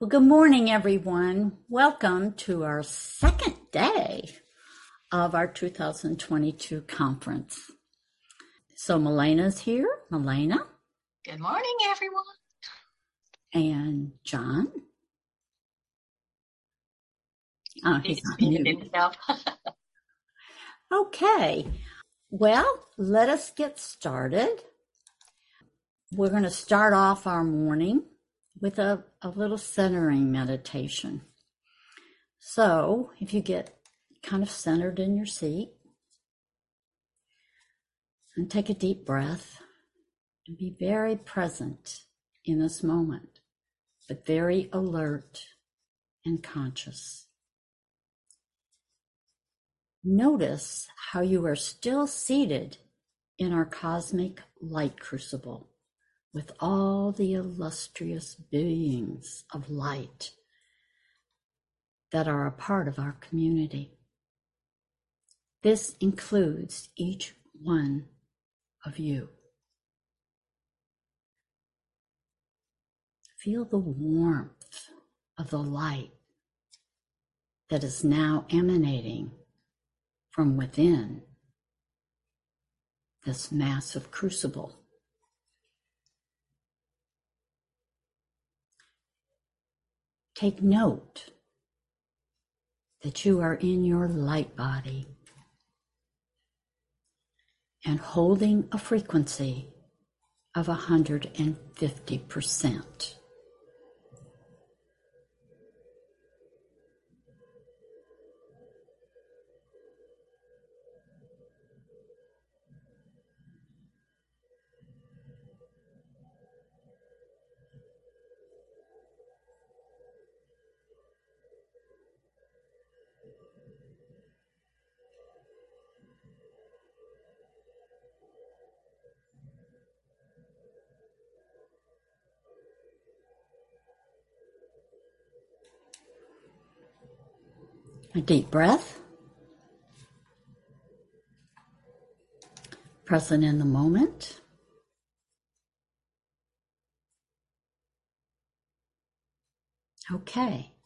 Well, good morning, everyone. Welcome to our second day of our 2022 conference. So Melena's here. Melena. Good morning, everyone. And John. Oh, he's not muted mute. himself. Okay. Well, let us get started. We're going to start off our morning with a little centering meditation. So if you get kind of centered in your seat and take a deep breath and be very present in this moment, but very alert and conscious. Notice how you are still seated in our cosmic light crucible with all the illustrious beings of light that are a part of our community. This includes each one of you. Feel the warmth of the light that is now emanating from within this massive crucible. Take note that you are in your light body and holding a frequency of 150%. A deep breath. Present in the moment. Okay.